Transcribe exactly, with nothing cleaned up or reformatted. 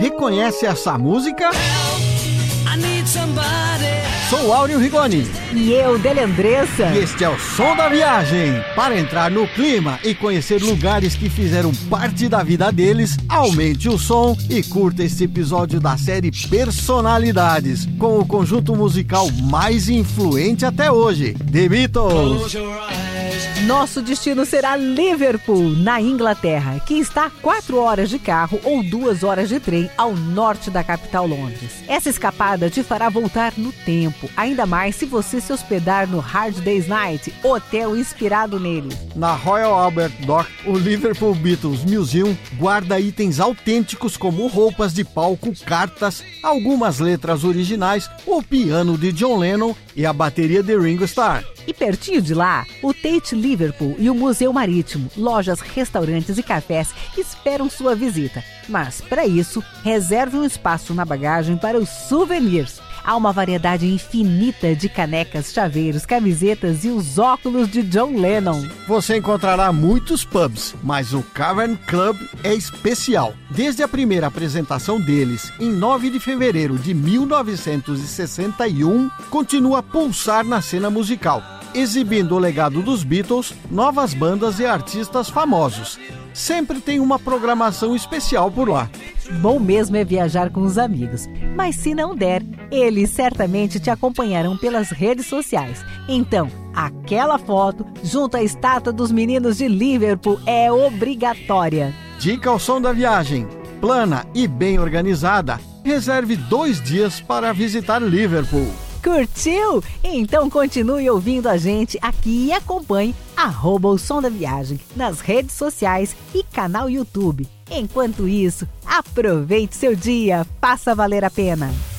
Reconhece essa música? Sou Áureo Rigoni. E eu, Délia Andressa. E este é o Som da Viagem. Para entrar no clima e conhecer lugares que fizeram parte da vida deles, aumente o som e curta este episódio da série Personalidades, com o conjunto musical mais influente até hoje, The Beatles. Nosso destino será Liverpool, na Inglaterra, que está a quatro horas de carro ou duas horas de trem ao norte da capital Londres. Essa escapada te fará voltar no tempo, ainda mais se você se hospedar no Hard Day's Night, hotel inspirado nele. Na Royal Albert Dock, o Liverpool Beatles Museum guarda itens autênticos como roupas de palco, cartas, algumas letras originais, o piano de John Lennon e a bateria de Ringo Starr. E pertinho de lá, o Tate Liverpool e o Museu Marítimo, lojas, restaurantes e cafés esperam sua visita. Mas, para isso, reserve um espaço na bagagem para os souvenirs. Há uma variedade infinita de canecas, chaveiros, camisetas e os óculos de John Lennon. Você encontrará muitos pubs, mas o Cavern Club é especial. Desde a primeira apresentação deles, em nove de fevereiro de mil novecentos e sessenta e um, continua a pulsar na cena musical, exibindo o legado dos Beatles, novas bandas e artistas famosos. Sempre tem uma programação especial por lá. Bom mesmo é viajar com os amigos, mas se não der, eles certamente te acompanharão pelas redes sociais. Então, aquela foto junto à estátua dos meninos de Liverpool é obrigatória. Dica ao som da viagem: plana e bem organizada, reserve dois dias para visitar Liverpool. Curtiu? Então continue ouvindo a gente aqui e acompanhe arroba o Som da Viagem nas redes sociais e canal YouTube. Enquanto isso, aproveite seu dia, faça valer a pena.